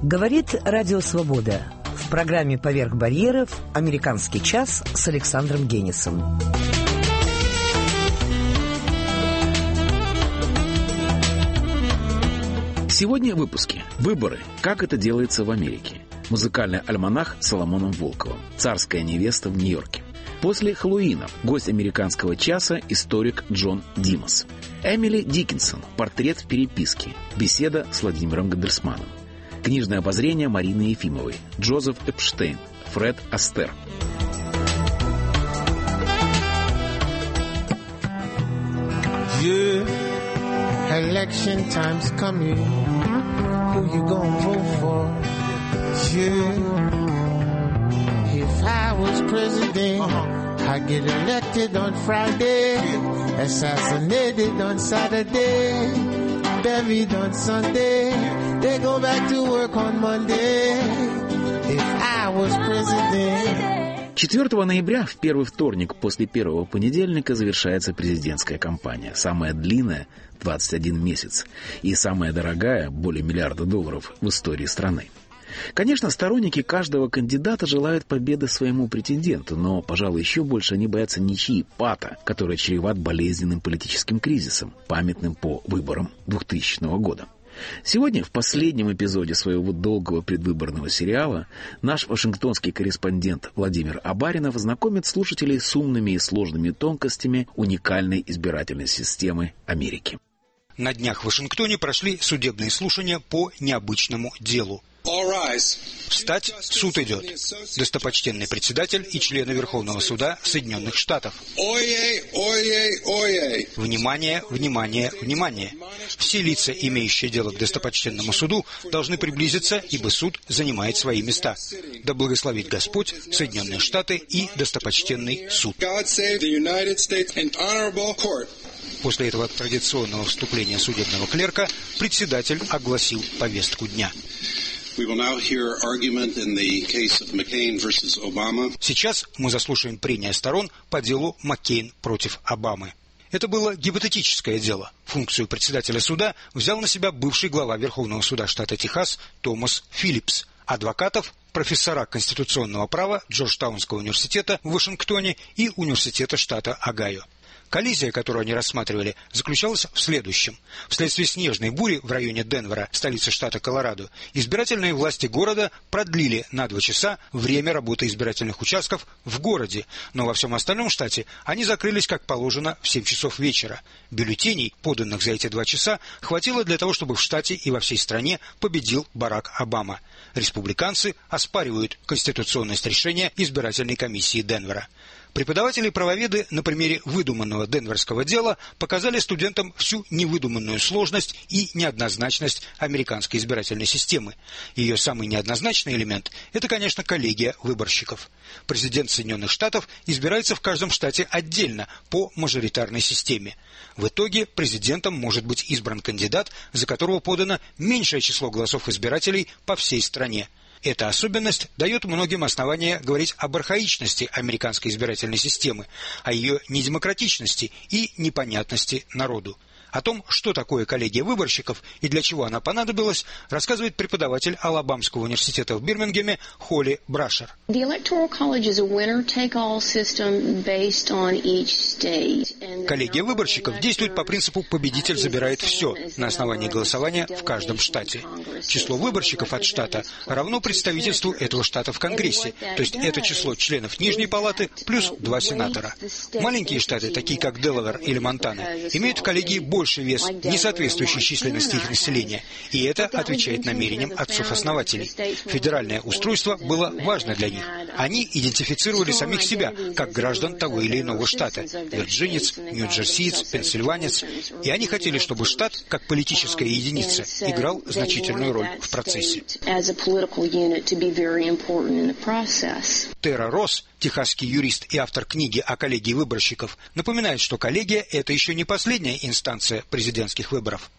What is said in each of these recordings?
Говорит Радио Свобода. В программе «Поверх барьеров» «Американский час» с Александром Генисом. Сегодня в выпуске. Выборы. Как это делается в Америке. Музыкальный альманах с Соломоном Волковым. Царская невеста в Нью-Йорке. После Хэллоуина гость американского часа историк Джон Димас. Эмили Диккенсон. Портрет в переписке. Беседа с Владимиром Гандерсманом. Книжное обозрение Марины Ефимовой. Джозеф Эпштейн. Фред Астер. Election time's coming. Who you gonna vote for? If I was president, I'd get elected on Friday, assassinated on Saturday, buried on Sunday. They go back to work on Monday. If I was president. 4 ноября, в первый вторник после первого понедельника, завершается президентская кампания. Самая длинная – 21 месяц. И самая дорогая – более $1 миллиарда в истории страны. Конечно, сторонники каждого кандидата желают победы своему претенденту, но, пожалуй, еще больше они боятся ничьи, пата, который чреват болезненным политическим кризисом, памятным по выборам 2000 года. Сегодня, в последнем эпизоде своего долгого предвыборного сериала, наш вашингтонский корреспондент Владимир Абаринов знакомит слушателей с умными и сложными тонкостями уникальной избирательной системы Америки. На днях в Вашингтоне прошли судебные слушания по необычному делу. Встать, суд идет. Достопочтенный председатель и члены Верховного суда Соединенных Штатов. Внимание, внимание, внимание. Все лица, имеющие дело к достопочтенному суду, должны приблизиться, ибо суд занимает свои места. Да благословит Господь Соединенные Штаты и достопочтенный суд. После этого традиционного вступления судебного клерка председатель огласил повестку дня. Сейчас мы заслушаем прения сторон по делу Маккейн против Обамы. Это было гипотетическое дело. Функцию председателя суда взял на себя бывший глава Верховного суда штата Техас Томас Филлипс. Адвокатов – профессора конституционного права Джорджтаунского университета в Вашингтоне и университета штата Огайо. Коллизия, которую они рассматривали, заключалась в следующем. Вследствие снежной бури в районе Денвера, столицы штата Колорадо, избирательные власти города продлили на 2 часа время работы избирательных участков в городе, но во всем остальном штате они закрылись, как положено, в 7 часов вечера. Бюллетеней, поданных за эти 2 часа, хватило для того, чтобы в штате и во всей стране победил Барак Обама. Республиканцы оспаривают конституционность решения избирательной комиссии Денвера. Преподаватели-правоведы на примере выдуманного денверского дела показали студентам всю невыдуманную сложность и неоднозначность американской избирательной системы. Ее самый неоднозначный элемент – это, конечно, коллегия выборщиков. Президент Соединенных Штатов избирается в каждом штате отдельно по мажоритарной системе. В итоге президентом может быть избран кандидат, за которого подано меньшее число голосов избирателей по всей стране. Эта особенность дает многим основания говорить об архаичности американской избирательной системы, о ее недемократичности и непонятности народу. О том, что такое коллегия выборщиков и для чего она понадобилась, рассказывает преподаватель Алабамского университета в Бирмингеме Холли Брашер. Коллегия выборщиков действует по принципу «победитель забирает все» на основании голосования в каждом штате. Число выборщиков от штата равно представительству этого штата в Конгрессе, то есть это число членов Нижней палаты плюс 2 сенатора. Маленькие штаты, такие как Делавэр или Монтана, имеют в коллегии больший вес, не соответствующий численности их населения, и это отвечает намерениям отцов-основателей. Федеральное устройство было важно для них. Они идентифицировали самих себя как граждан того или иного штата – вирджинец, нью-джерсиец, пенсильванец, и они хотели, чтобы штат, как политическая единица, играл значительную роль в процессе. Тера Росс, техасский юрист и автор книги о коллегии выборщиков, напоминает, что коллегия – это еще не последняя инстанция президентских выборов.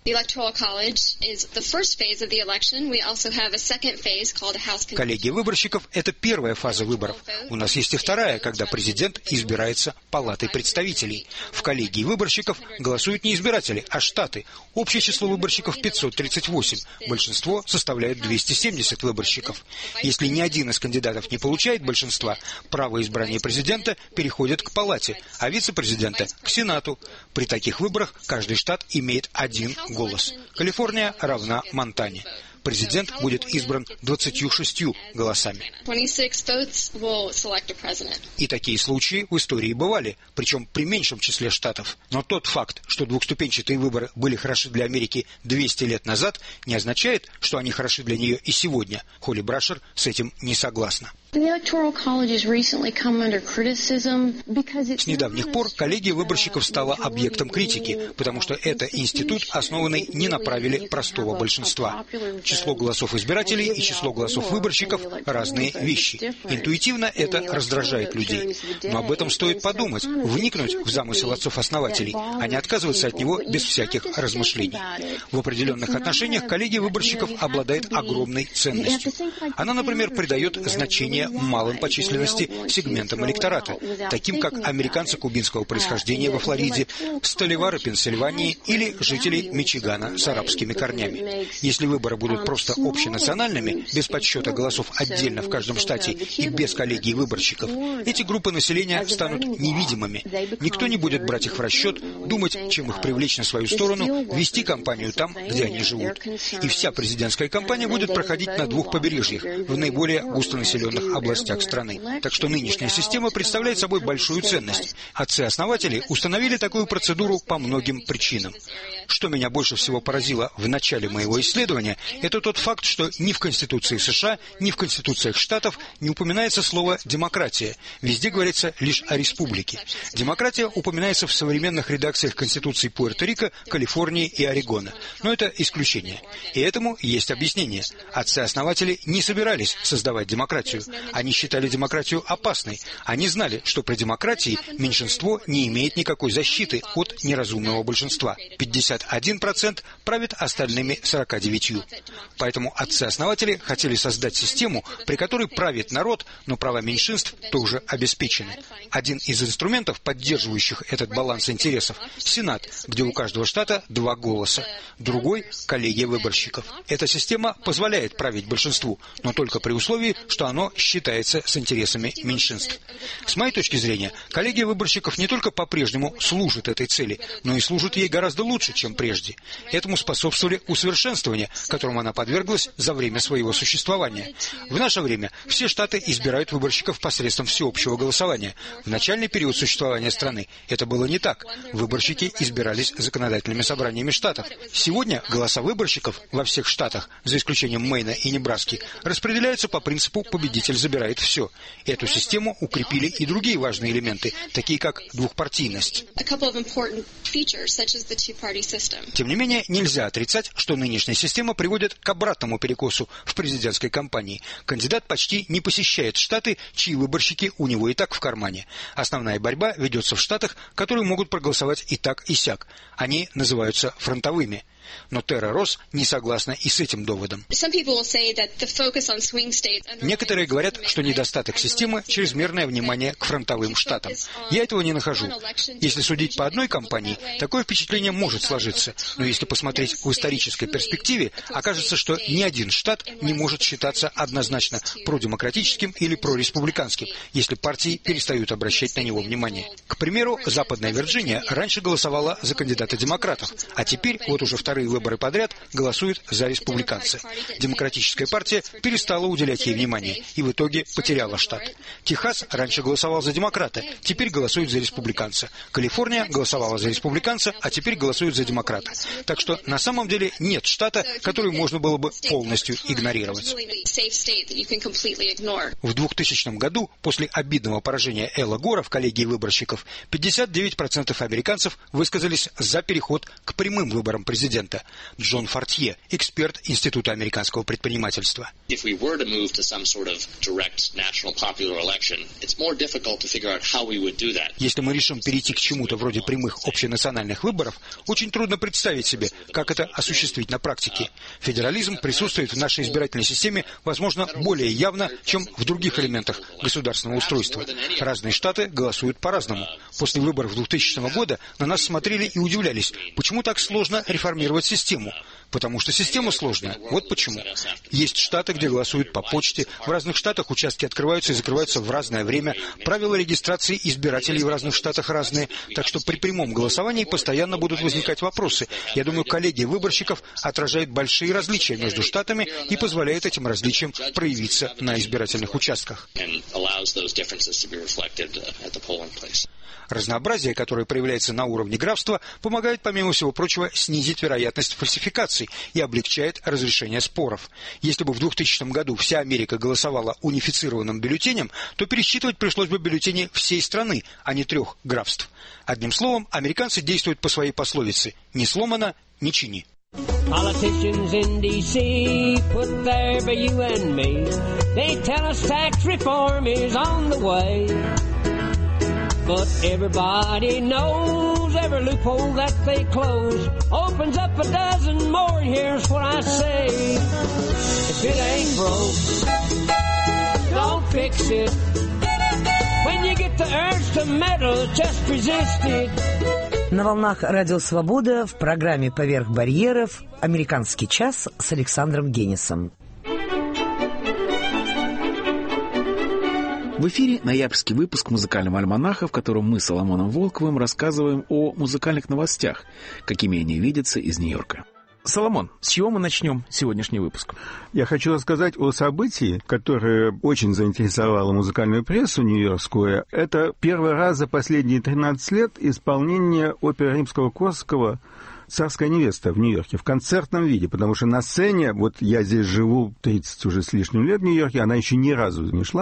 Коллегия выборщиков – это первая фаза выборов. У нас есть и вторая, когда президент избирается Палатой представителей. В коллегии выборщиков голосуют не избиратели, а штаты. Общее число выборщиков – 538. Большинство составляет 270 выборщиков. Если ни один из кандидатов не получает большинства, право избрания президента переходит к Палате, а вице-президента – к Сенату. При таких выборах каждый штат имеет один голос. Калифорния равна Монтане. Президент будет избран 26 голосами. И такие случаи в истории бывали, причем при меньшем числе штатов. Но тот факт, что двухступенчатые выборы были хороши для Америки 200 лет назад, не означает, что они хороши для нее и сегодня. Холли Брашер с этим не согласна. С недавних пор коллегия выборщиков стала объектом критики, потому что это институт, основанный не на правиле простого большинства. Число голосов избирателей и число голосов выборщиков – разные вещи. Интуитивно это раздражает людей. Но об этом стоит подумать, вникнуть в замысел отцов-основателей, а не отказываться от него без всяких размышлений. В определенных отношениях коллегия выборщиков обладает огромной ценностью. Она, например, придает значение малым по численности сегментам электората, таким как американцы кубинского происхождения во Флориде, сталевары Пенсильвании или жители Мичигана с арабскими корнями. Если выборы будут просто общенациональными, без подсчета голосов отдельно в каждом штате и без коллегии выборщиков, эти группы населения станут невидимыми. Никто не будет брать их в расчет, думать, чем их привлечь на свою сторону, вести кампанию там, где они живут. И вся президентская кампания будет проходить на двух побережьях, в наиболее густонаселенных областях страны. Так что нынешняя система представляет собой большую ценность. Отцы-основатели установили такую процедуру по многим причинам. Что меня больше всего поразило в начале моего исследования, это тот факт, что ни в Конституции США, ни в Конституциях Штатов не упоминается слово «демократия». Везде говорится лишь о республике. Демократия упоминается в современных редакциях Конституций Пуэрто-Рико, Калифорнии и Орегона. Но это исключение. И этому есть объяснение. Отцы-основатели не собирались создавать демократию. Они считали демократию опасной. Они знали, что при демократии меньшинство не имеет никакой защиты от неразумного большинства. 51% правит остальными 49%. Поэтому отцы-основатели хотели создать систему, при которой правит народ, но права меньшинств тоже обеспечены. Один из инструментов, поддерживающих этот баланс интересов – Сенат, где у каждого штата 2 голоса. Другой – коллегия выборщиков. Эта система позволяет править большинству, но только при условии, что оно считается с интересами меньшинств. С моей точки зрения, коллегия выборщиков не только по-прежнему служит этой цели, но и служит ей гораздо лучше, чем прежде. Этому способствовали усовершенствования, которым она подверглась за время своего существования. В наше время все штаты избирают выборщиков посредством всеобщего голосования. В начальный период существования страны это было не так. Выборщики избирались законодательными собраниями штатов. Сегодня голоса выборщиков во всех штатах, за исключением Мэйна и Небраски, распределяются по принципу «победитель забирает все». Эту систему укрепили и другие важные элементы, такие как двухпартийность. Тем не менее, нельзя отрицать, что нынешняя система приводит к обратному перекосу в президентской кампании. Кандидат почти не посещает штаты, чьи выборщики у него и так в кармане. Основная борьба ведется в штатах, которые могут проголосовать и так, и сяк. Они называются фронтовыми. Но Тера Росс не согласна и с этим доводом. Некоторые говорят, что недостаток системы – чрезмерное внимание к фронтовым штатам. Я этого не нахожу. Если судить по одной кампании, такое впечатление может сложиться. Но если посмотреть в исторической перспективе, окажется, что ни один штат не может считаться однозначно продемократическим или прореспубликанским, если партии перестают обращать на него внимание. К примеру, Западная Вирджиния раньше голосовала за кандидата демократов, а теперь, вот уже вторые выборы подряд, голосует за республиканца. Демократическая партия перестала уделять ей внимание и в итоге потеряла штат. Техас раньше голосовал за демократа, теперь голосует за республиканца. Калифорния голосовала за республиканца, а теперь голосует за демократа. Так что на самом деле нет штата, который можно было бы полностью игнорировать. В 2000 году, после обидного поражения Эла Гора в коллегии выборщиков, 59% американцев высказались за переход к прямым выборам президента. Джон Фортье, эксперт Института американского предпринимательства. Если мы решим перейти к чему-то вроде прямых общенациональных выборов, очень трудно представить себе, как это осуществить на практике. Федерализм присутствует в нашей избирательной системе, возможно, более явно, чем в других элементах государственного устройства. Разные штаты голосуют по-разному. После выборов 2000 года на нас смотрели и удивлялись, почему так сложно реформировать систему. Потому что система сложная. Вот почему. Есть штаты, где голосуют по почте. В разных штатах участки открываются и закрываются в разное время. Правила регистрации избирателей в разных штатах разные. Так что при прямом голосовании постоянно будут возникать вопросы. Я думаю, коллегия выборщиков отражает большие различия между штатами и позволяет этим различиям проявиться на избирательных участках. Разнообразие, которое проявляется на уровне графства, помогает, помимо всего прочего, снизить вероятность фальсификаций и облегчает разрешение споров. Если бы в 2000 году вся Америка голосовала унифицированным бюллетенем, то пересчитывать пришлось бы бюллетени всей страны, а не 3 графств. Одним словом, американцы действуют по своей пословице «не сломано, не чини». Politicians in D.C. put there by you and me. They tell us tax reform is on the way. But everybody knows every loophole that they close opens up a dozen more. Here's what I say. If it ain't broke, don't fix it. When you get the urge to meddle, just resist it. На волнах Радио Свобода в программе «Поверх барьеров» «Американский час» с Александром Генисом. В эфире ноябрьский выпуск музыкального альманаха, в котором мы с Соломоном Волковым рассказываем о музыкальных новостях, какими они видятся из Нью-Йорка. Соломон, с чего мы начнем сегодняшний выпуск? Я хочу рассказать о событии, которое очень заинтересовало музыкальную прессу нью-йоркскую. Это первый раз за последние 13 лет исполнение оперы Римского-Корсакова «Царская невеста» в Нью-Йорке в концертном виде, потому что на сцене, вот я здесь живу 30 уже с лишним лет в Нью-Йорке, она еще ни разу не шла,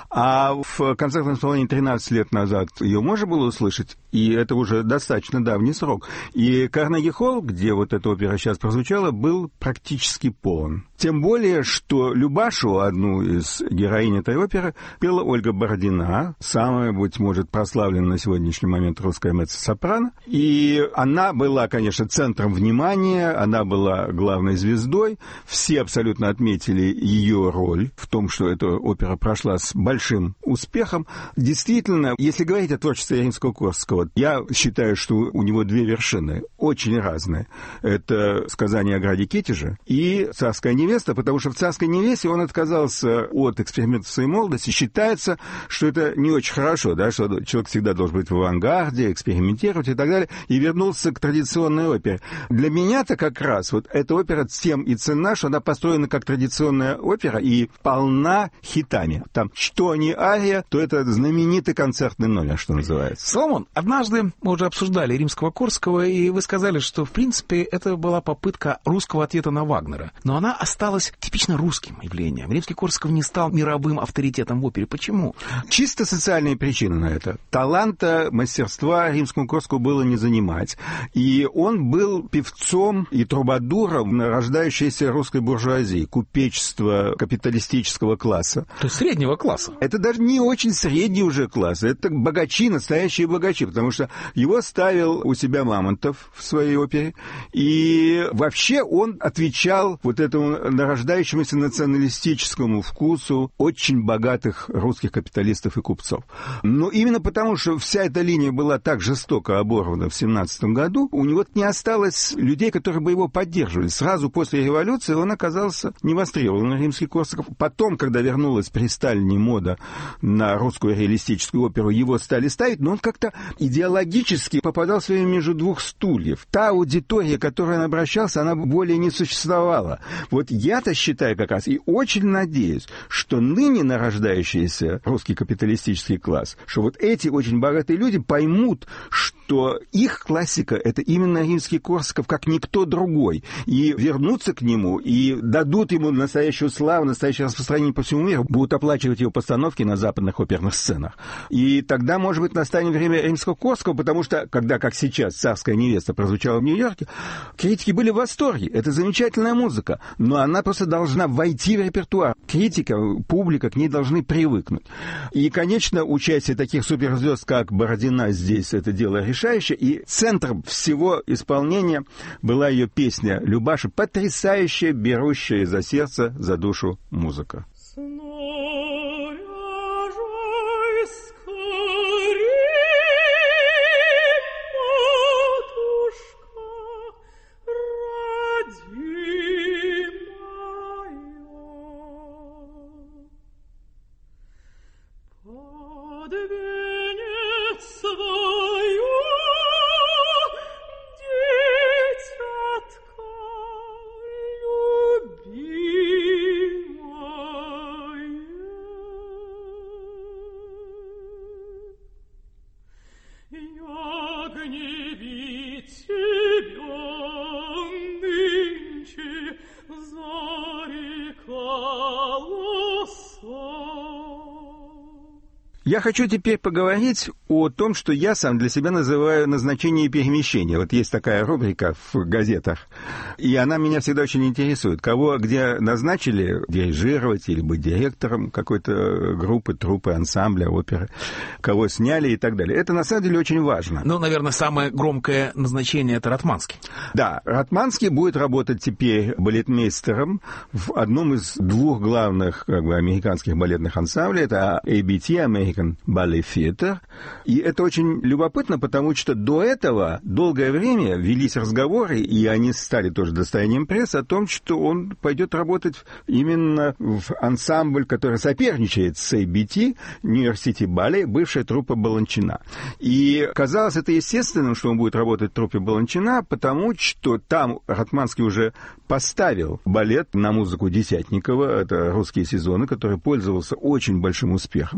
а в концертном исполнении 13 лет назад ее можно было услышать, и это уже достаточно давний срок. И Карнеги-холл, где вот эта опера сейчас прозвучала, был практически полон. Тем более, что Любашу, одну из героинь этой оперы, пела Ольга Бородина, самая, быть может, прославленная на сегодняшний момент русская меццо-сопрано. И она была, конечно, центром внимания, она была главной звездой. Все абсолютно отметили ее роль в том, что эта опера прошла с большим успехом. Действительно, если говорить о творчестве Римского-Корсакова, я считаю, что у него 2 вершины, очень разные. Это «Сказание о граде Китеже» и «Царская невеста», потому что в «Царской невесте» он отказался от экспериментов своей молодости. Считается, что это не очень хорошо, да, что человек всегда должен быть в авангарде, экспериментировать и так далее, и вернулся к традиционной опере. Для меня-то как раз вот эта опера тем и ценна, что она построена как традиционная опера и полна хитами. Там что не ария, то это знаменитый концертный номер, что называется. Соломон, однажды мы уже обсуждали Римского-Корсакова, и вы сказали, что, в принципе, это была попытка русского ответа на Вагнера. Но она осталась типично русским явлением. Римский-Корсаков не стал мировым авторитетом в опере. Почему? Чисто социальные причины на это. Таланта, мастерства Римскому-Корсакову было не занимать. И он был певцом и трубадуром рождающейся русской буржуазии, купечества капиталистического класса. То есть среднего класса. Это даже не очень средний уже класс. Это богачи, настоящие богачи, потому что его ставил у себя Мамонтов в своей опере. И вообще он отвечал вот этому нарождающемуся националистическому вкусу очень богатых русских капиталистов и купцов. Но именно потому, что вся эта линия была так жестоко оборвана в 1917 году, у него не осталось людей, которые бы его поддерживали. Сразу после революции он оказался невостребованным, Римский-Корсаков. Потом, когда вернулась при Сталине мода на русскую реалистическую оперу, его стали ставить, но он как-то идеологически попадал в время между 2 стульев. Та аудитория, к которой он обращался, она более не существовала. Вот я-то считаю как раз и очень надеюсь, что ныне нарождающийся русский капиталистический класс, что вот эти очень богатые люди поймут, что их классика — это именно Римский-Корсаков, как никто другой, и вернутся к нему, и дадут ему настоящую славу, настоящее распространение по всему миру, будут оплачивать его постановки на западных оперных сценах. И тогда, может быть, настанет время Римского-Корсакова, потому что, когда, как сейчас, «Царская невеста» прозвучала в Нью-Йорке, критики были в восторге. Это замечательная музыка. Ну, она просто должна войти в репертуар. Критика, публика к ней должны привыкнуть. И, конечно, участие таких суперзвезд, как Бородина, здесь это дело решающее. И центром всего исполнения была ее песня «Любаша», потрясающая, берущая за сердце, за душу музыка. Я хочу теперь поговорить о том, что я сам для себя называю назначение и перемещение. Вот есть такая рубрика в газетах, и она меня всегда очень интересует. Кого где назначили дирижировать или быть директором какой-то группы, труппы, ансамбля, оперы, кого сняли и так далее. Это на самом деле очень важно. Ну, наверное, самое громкое назначение — это Ратманский. Да, Ратманский будет работать теперь балетмейстером в одном из двух главных американских балетных ансамблей. Это ABT, American Ballet Theatre. И это очень любопытно, потому что до этого долгое время велись разговоры, и они стали тоже достоянием прессы, о том, что он пойдет работать именно в ансамбль, который соперничает с ABT, New York City Ballet, бывшая труппа Баланчина. И казалось это естественным, что он будет работать в труппе Баланчина, потому что там Ратманский уже поставил балет на музыку Десятникова, это «Русские сезоны», который пользовался очень большим успехом.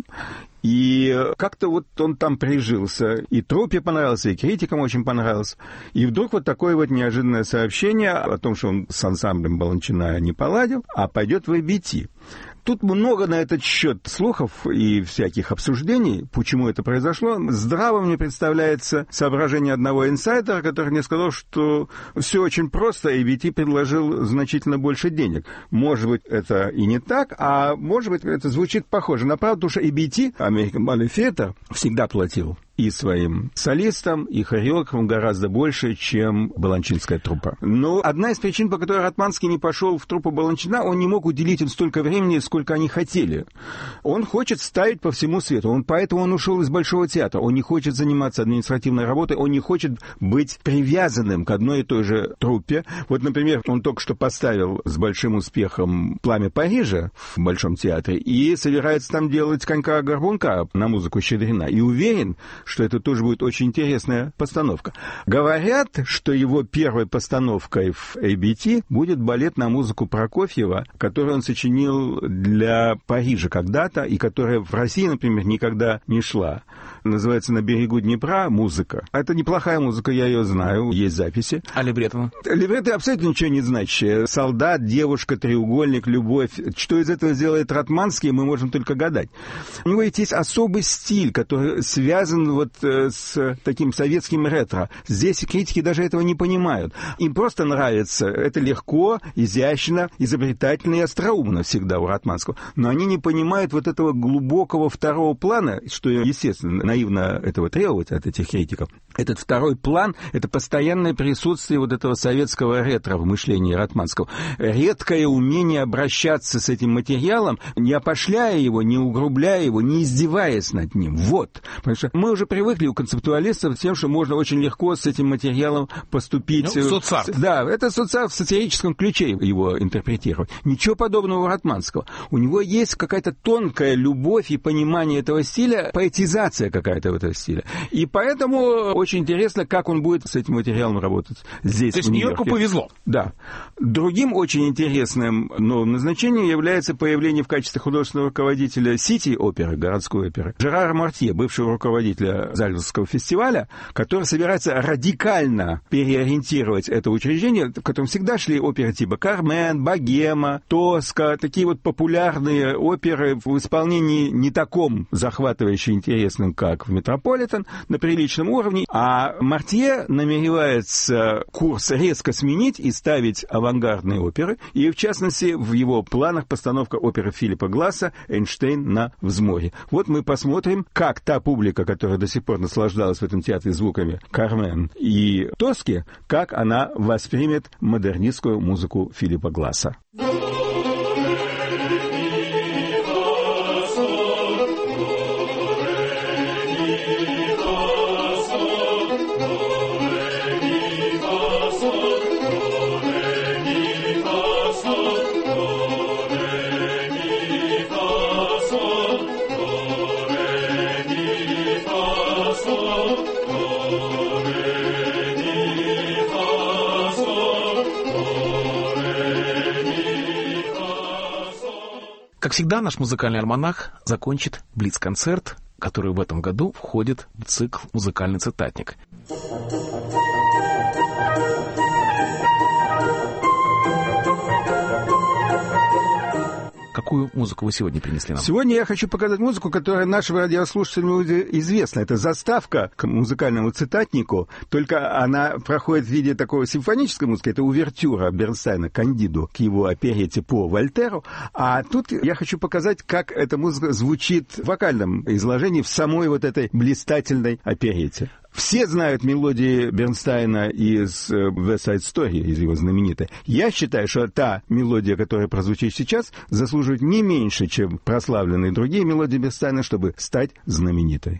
И как-то вот он там прижился, и труппе понравился, и критикам очень понравился. И вдруг вот такое вот неожиданное сообщение о том, что он с ансамблем Баланчина не поладил, а пойдет в ABT. Тут много на этот счет слухов и всяких обсуждений, почему это произошло. Здраво мне представляется соображение одного инсайдера, который мне сказал, что все очень просто, ABT предложил значительно больше денег. Может быть, это и не так, а может быть, это звучит похоже на правду, потому что ABT, American Ballet Theatre, всегда платил и своим солистам, и хореографам гораздо больше, чем баланчинская труппа. Но одна из причин, по которой Ратманский не пошел в труппу Баланчина, он не мог уделить им столько времени, сколько они хотели. Он хочет ставить по всему свету, поэтому он ушел из Большого театра. Он не хочет заниматься административной работой, он не хочет быть привязанным к одной и той же труппе. Вот, например, он только что поставил с большим успехом «Пламя Парижа» в Большом театре и собирается там делать «Конька-горбунка» на музыку Щедрина. И уверен, что это тоже будет очень интересная постановка. Говорят, что его первой постановкой в ABT будет балет на музыку Прокофьева, который он сочинил для Парижа когда-то, и которая в России, например, никогда не шла. Называется «На берегу Днепра» музыка. Это неплохая музыка, я ее знаю, есть записи. А либретто? Либретто абсолютно ничего не значит. Солдат, девушка, треугольник, любовь. Что из этого сделает Ратманский, мы можем только гадать. У него есть особый стиль, который связан вот с таким советским ретро. Здесь критики даже этого не понимают. Им просто нравится. Это легко, изящно, изобретательно и остроумно всегда у Ратманского. Но они не понимают вот этого глубокого второго плана, что, естественно, наивно этого требовать от этих критиков. Этот второй план — это постоянное присутствие вот этого советского ретро в мышлении Ратманского. Редкое умение обращаться с этим материалом, не опошляя его, не угрубляя его, не издеваясь над ним. Вот. Потому что мы уже привыкли у концептуалистов с тем, что можно очень легко с этим материалом поступить. Ну, соцарт. Да, это соцарт в сатирическом ключе его интерпретировать. Ничего подобного у Ратманского. У него есть какая-то тонкая любовь и понимание этого стиля, поэтизация какая-то этого стиля. И поэтому очень интересно, как он будет с этим материалом работать здесь, то есть в Нью-Йорке. Нью-Йорку повезло. Да. Другим очень интересным новым назначением является появление в качестве художественного руководителя Сити-оперы, городской оперы, Жерара Мартье, бывшего руководителя Зальцбургского фестиваля, который собирается радикально переориентировать это учреждение, в котором всегда шли оперы типа «Кармен», «Богема», «Тоска», такие вот популярные оперы в исполнении не таком захватывающе интересным, как как в Метрополитен, на приличном уровне, а Мартье намеревается курс резко сменить и ставить авангардные оперы, и, в частности, в его планах постановка оперы Филиппа Гласса «Эйнштейн на взморье». Вот мы посмотрим, как та публика, которая до сих пор наслаждалась в этом театре звуками «Кармен» и «Тоски», как она воспримет модернистскую музыку Филиппа Гласса. Как всегда, наш музыкальный альманах закончит блиц-концерт, который в этом году входит в цикл «Музыкальный цитатник». Какую музыку вы сегодня принесли нам? Сегодня я хочу показать музыку, которая нашим радиослушателям известна. Это заставка к музыкальному цитатнику, только она проходит в виде такой симфонической музыки. Это увертюра Бернстайна «Кандиду» к его оперете по Вольтеру. А тут я хочу показать, как эта музыка звучит в вокальном изложении в самой вот этой блистательной оперете. Все знают мелодии Бернстайна из West Side Story, из его знаменитой. Я считаю, что та мелодия, которая прозвучит сейчас, заслуживает не меньше, чем прославленные другие мелодии Бернстайна, чтобы стать знаменитой.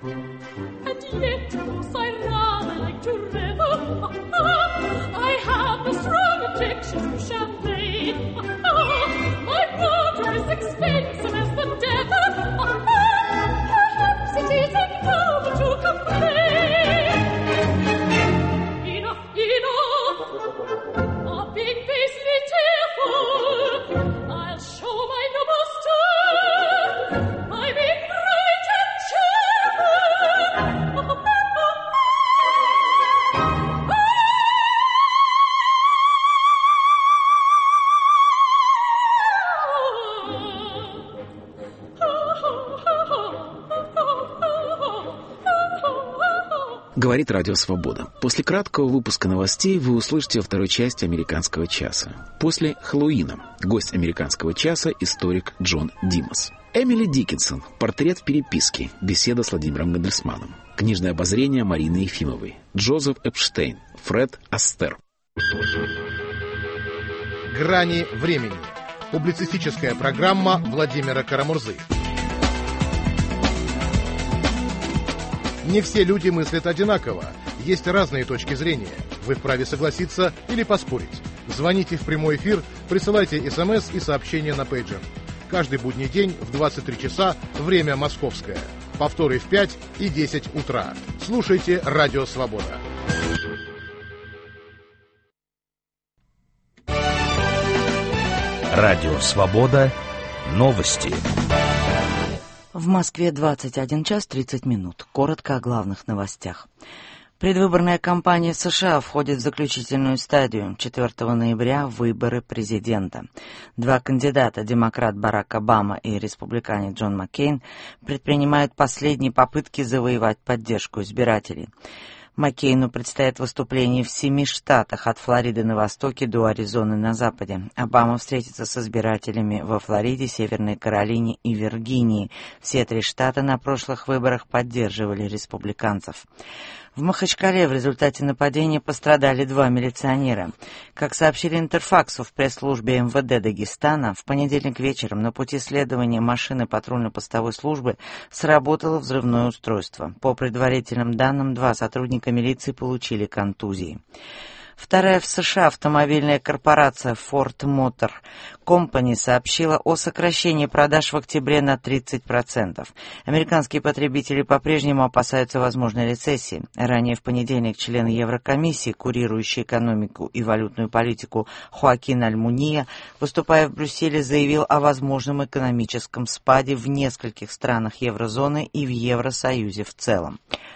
Говорит Радио Свобода. После краткого выпуска новостей вы услышите во второй части «Американского часа». После Хэллоуина гость «Американского часа» историк Джон Димас. Эмили Диккенсон. Портрет в переписке. Беседа с Владимиром Мендельсманом. Книжное обозрение Марины Ефимовой. Джозеф Эпштейн. Фред Астер. «Грани времени». Публицистическая программа Владимира Карамурзы. Не все люди мыслят одинаково. Есть разные точки зрения. Вы вправе согласиться или поспорить. Звоните в прямой эфир, присылайте СМС и сообщения на пейджер. Каждый будний день в 23 часа, время московское. Повторы в 5 и 10 утра. Слушайте Радио Свобода. Радио Свобода. Новости. В Москве 21 час 30 минут. Коротко о главных новостях. Предвыборная кампания в США входит в заключительную стадию. 4 ноября выборы президента. Два кандидата, демократ Барак Обама и республиканец Джон Маккейн, предпринимают последние попытки завоевать поддержку избирателей. Маккейну предстоит выступление в 7 штатах, от Флориды на востоке до Аризоны на западе. Обама встретится с избирателями во Флориде, Северной Каролине и Виргинии. Все 3 штата на прошлых выборах поддерживали республиканцев. В Махачкале в результате нападения пострадали 2 милиционера. Как сообщили Интерфаксу в пресс-службе МВД Дагестана, в понедельник вечером на пути следования машины патрульно-постовой службы сработало взрывное устройство. По предварительным данным, 2 сотрудника милиции получили контузии. Вторая в США автомобильная корпорация Ford Motor Company сообщила о сокращении продаж в октябре на 30%. Американские потребители по-прежнему опасаются возможной рецессии. Ранее в понедельник член Еврокомиссии, курирующий экономику и валютную политику Хоакин Альмуния, выступая в Брюсселе, заявил о возможном экономическом спаде в нескольких странах еврозоны и в Евросоюзе в целом.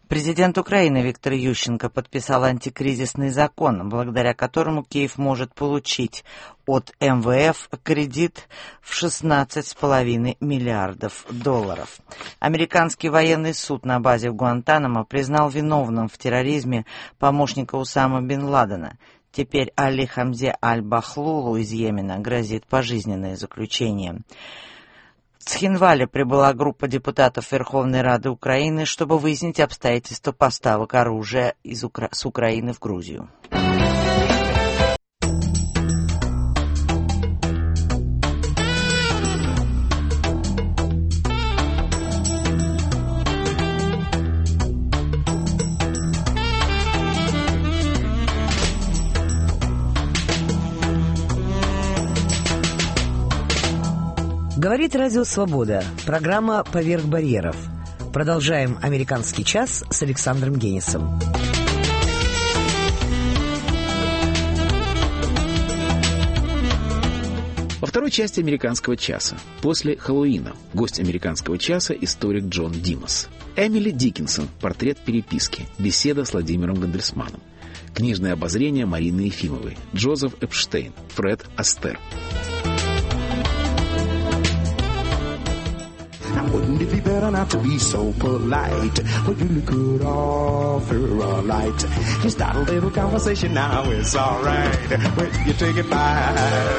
Президент Украины Виктор Ющенко подписал антикризисный закон, благодаря которому Киев может получить от МВФ кредит в $16,5 миллиардов. Американский военный суд на базе в Гуантанамо признал виновным в терроризме помощника Усама бен Ладена. Теперь Али Хамзе Аль-Бахлулу из Йемена грозит пожизненное заключение. В Цхинвале прибыла группа депутатов Верховной Рады Украины, чтобы выяснить обстоятельства поставок оружия с Украины в Грузию. Говорит Радио Свобода. Программа «Поверх барьеров». Продолжаем «Американский час» с Александром Генисом. Во второй части «Американского часа» после Хэллоуина гость «Американского часа» — историк Джон Димас. Эмили Диккенсон, портрет переписки, беседа с Владимиром Гандельсманом. Книжное обозрение Марины Ефимовой, Джозеф Эпштейн, Фред Астер. Wouldn't it be better not to be so polite? Well, you could offer a light. Just start a little conversation now, it's alright. When you take it by.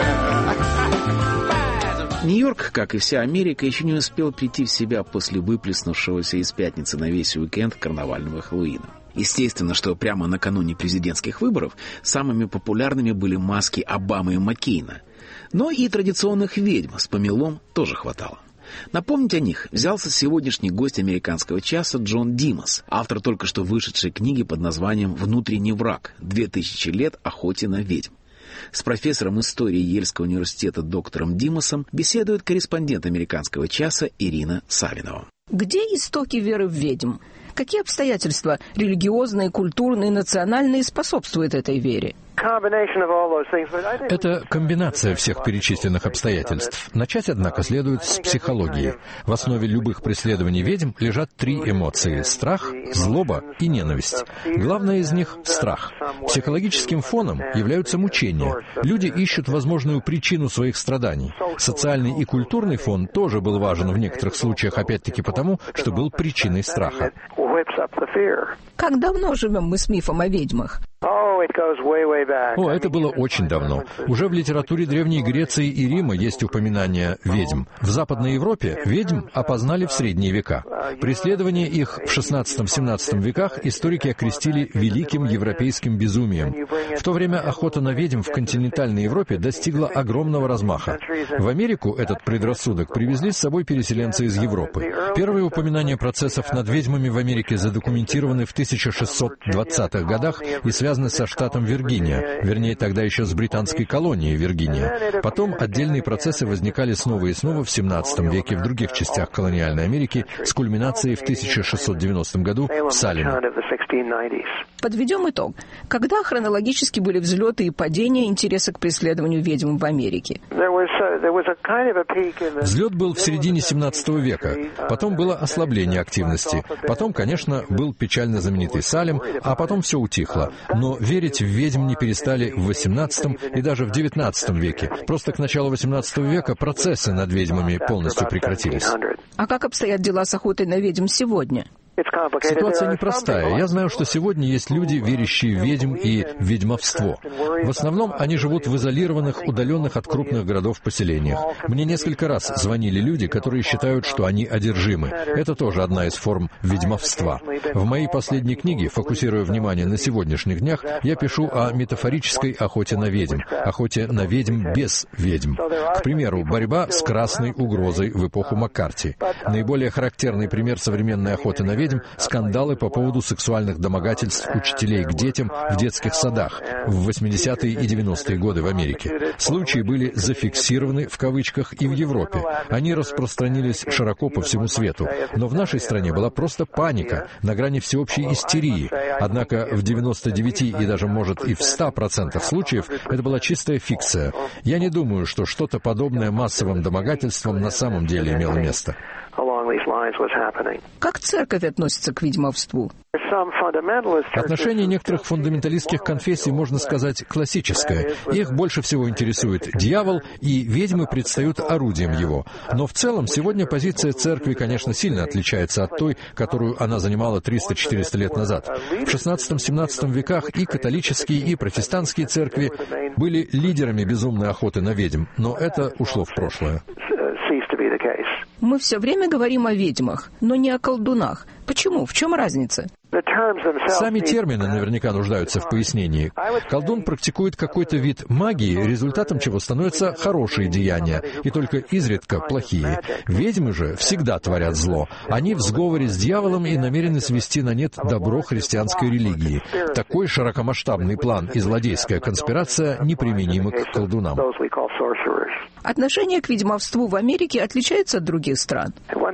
Нью-Йорк, как и вся Америка, еще не успел прийти в себя после выплеснувшегося из пятницы на весь уикенд карнавального Хэллоуина. Естественно, что прямо накануне президентских выборов самыми популярными были маски Обамы и Маккейна. Но и традиционных ведьм с помелом тоже хватало. Напомнить о них взялся сегодняшний гость «Американского часа» Джон Димас, автор только что вышедшей книги под названием «Внутренний враг. 2000 лет охоте на ведьм». С профессором истории Ельского университета доктором Димасом беседует корреспондент «Американского часа» Ирина Савинова. Где истоки веры в ведьм? Какие обстоятельства религиозные, культурные, национальные способствуют этой вере? Это комбинация всех перечисленных обстоятельств. Начать, однако, следует с психологии. В основе любых преследований ведьм лежат три эмоции – страх, злоба и ненависть. Главное из них – страх. Психологическим фоном являются мучения. Люди ищут возможную причину своих страданий. Социальный и культурный фон тоже был важен в некоторых случаях, опять-таки потому, что был причиной страха. Как давно живем мы с мифом о ведьмах? Это было очень давно. Уже в литературе Древней Греции и Рима есть упоминания ведьм. В Западной Европе ведьм опознали в средние века. Преследование их в XVI-XVII веках историки окрестили великим европейским безумием. В то время охота на ведьм в континентальной Европе достигла огромного размаха. В Америку этот предрассудок привезли с собой переселенцы из Европы. Первые упоминания процессов над ведьмами в Америке задокументированы в 1620-х годах и связаны со штатом Виргиния, вернее, тогда еще с британской колонией Виргиния. Потом отдельные процессы возникали снова и снова в XVII веке в других частях колониальной Америки, с кульминацией в 1690 году в Салеме. Подведем итог. Когда хронологически были взлеты и падения интереса к преследованию ведьм в Америке? Взлет был в середине XVII века. Потом было ослабление активности. Потом, конечно, был печально знаменитый Салем, а потом все утихло. Но верить в ведьм не перестали в XVIII и даже в XIX веке. Просто к началу XVIII века процессы над ведьмами полностью прекратились. А как обстоят дела с охотой на ведьм сегодня? Ситуация непростая. Я знаю, что сегодня есть люди, верящие в ведьм и ведьмовство. В основном они живут в изолированных, удаленных от крупных городов поселениях. Мне несколько раз звонили люди, которые считают, что они одержимы. Это тоже одна из форм ведьмовства. В моей последней книге, фокусируя внимание на сегодняшних днях, я пишу о метафорической охоте на ведьм без ведьм. К примеру, борьба с красной угрозой в эпоху Маккарти. Наиболее характерный пример современной охоты на ведьм — скандалы по поводу сексуальных домогательств учителей к детям в детских садах в 80-е и 90-е годы в Америке. Случаи были «зафиксированы» в кавычках и в Европе. Они распространились широко по всему свету. Но в нашей стране была просто паника, на грани всеобщей истерии. Однако в 99 и даже, может, и в 100% случаев это была чистая фикция. Я не думаю, что что-то подобное массовым домогательствам на самом деле имело место. Как церковь относится к ведьмовству? Отношение некоторых фундаменталистских конфессий, можно сказать, классическое. Их больше всего интересует дьявол, и ведьмы предстают орудием его. Но в целом сегодня позиция церкви, конечно, сильно отличается от той, которую она занимала 300-400 лет назад. В XVI-XVII веках и католические, и протестантские церкви были лидерами безумной охоты на ведьм, но это ушло в прошлое. Мы все время говорим о ведьмах, но не о колдунах. Почему? В чем разница? Сами термины наверняка нуждаются в пояснении. Колдун практикует какой-то вид магии, результатом чего становятся хорошие деяния, и только изредка плохие. Ведьмы же всегда творят зло. Они в сговоре с дьяволом и намерены свести на нет добро христианской религии. Такой широкомасштабный план и злодейская конспирация неприменимы к колдунам. Отношение к ведьмовству в Америке отличается от других стран?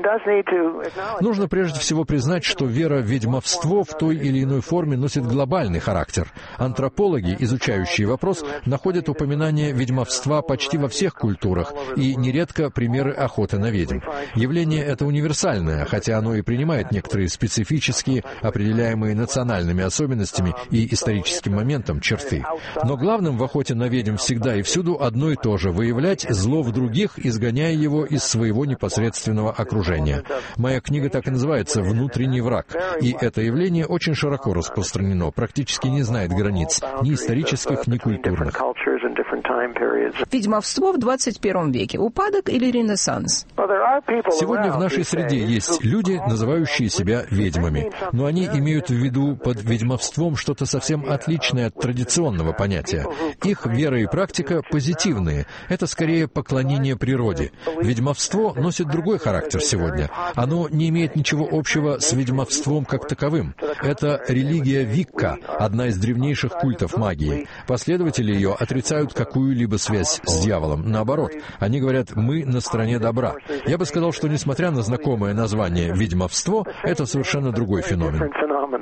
Нужно прежде всего признать, что вера в ведьмовство в той или иной форме носит глобальный характер. Антропологи, изучающие вопрос, находят упоминание ведьмовства почти во всех культурах и нередко примеры охоты на ведьм. Явление это универсальное, хотя оно и принимает некоторые специфические, определяемые национальными особенностями и историческим моментом черты. Но главным в охоте на ведьм всегда и всюду одно и то же — выявлять зло в других, изгоняя его из своего непосредственного окружения. Моя книга так и называется «Внутренний враг», и это явление очень широко распространено, практически не знает границ, ни исторических, ни культурных. Ведьмовство в 21 веке — упадок или ренессанс? Сегодня в нашей среде есть люди, называющие себя ведьмами, но они имеют в виду под ведьмовством что-то совсем отличное от традиционного понятия. Их вера и практика позитивные, это скорее поклонение природе. Ведьмовство носит другой характер сегодня. Оно не имеет ничего общего с ведьмовством как таковым. Это религия Викка, одна из древнейших культов магии. Последователи ее отрицают какую-либо связь с дьяволом. Наоборот, они говорят: «Мы на стороне добра». Я бы сказал, что несмотря на знакомое название «ведьмовство», это совершенно другой феномен.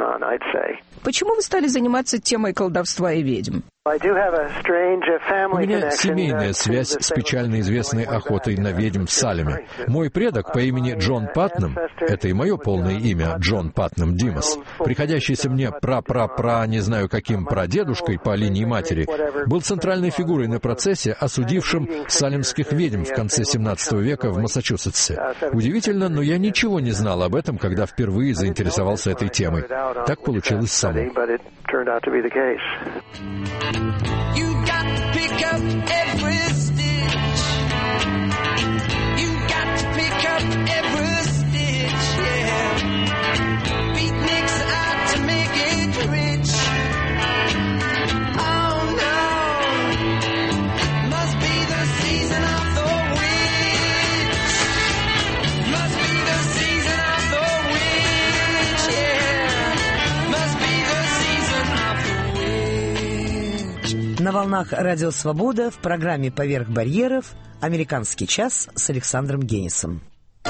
Почему вы стали заниматься темой колдовства и ведьм? У меня семейная связь с печально известной охотой на ведьм в Салеме. Мой предок по имени Джон Патнам, это и мое полное имя, Джон Патнам Димас, приходящийся мне не знаю каким прадедушкой по линии матери, был центральной фигурой на процессе, осудившем салемских ведьм в конце 17 века в Массачусетсе. Удивительно, но я ничего не знал об этом, когда впервые заинтересовался этой темой. Так получилось само. You got to pick up every stitch. You got to pick up every stitch, yeah. Beatniks out to make it rich. Oh no, must be the season of the witch. Must be the season of the witch, yeah. Must be the season of the На волнах «Радио Свобода» в программе «Поверх барьеров» «Американский час» с Александром Генисом.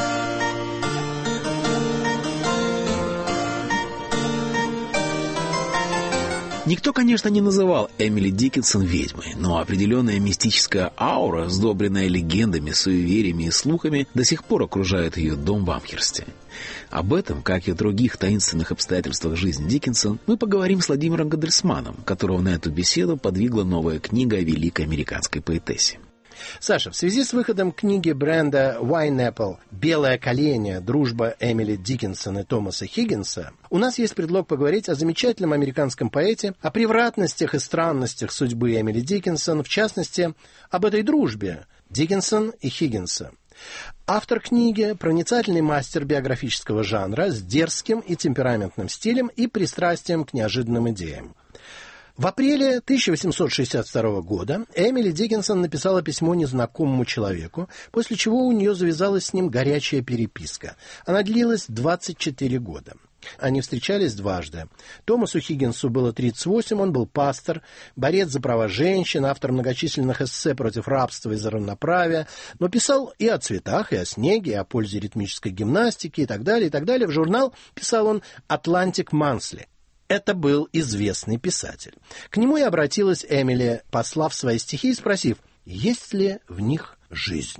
Никто, конечно, не называл Эмили Диккенсон ведьмой, но определенная мистическая аура, сдобренная легендами, суевериями и слухами, до сих пор окружает ее дом в Амхерсте. Об этом, как и о других таинственных обстоятельствах жизни Диккенсон, мы поговорим с Владимиром Гандельсманом, которого на эту беседу подвигла новая книга о великой американской поэтессе. Саша, в связи с выходом книги Бренда Уайнэппл «Белое коленя. Дружба Эмили Диккенсон и Томаса Хиггинса» у нас есть предлог поговорить о замечательном американском поэте, о превратностях и странностях судьбы Эмили Диккенсон, в частности, об этой дружбе Диккенсон и Хиггинса. Автор книги – проницательный мастер биографического жанра с дерзким и темпераментным стилем и пристрастием к неожиданным идеям. В апреле 1862 года Эмили Диккенсон написала письмо незнакомому человеку, после чего у нее завязалась с ним горячая переписка. Она длилась 24 года. Они встречались дважды. Томасу Хиггинсу было 38, он был пастор, борец за права женщин, автор многочисленных эссе против рабства и за равноправие, но писал и о цветах, и о снеге, и о пользе ритмической гимнастики и так далее, и так далее. В журнал писал он «Atlantic Monthly». Это был известный писатель. К нему и обратилась Эмили, послав свои стихи и спросив, есть ли в них жизнь.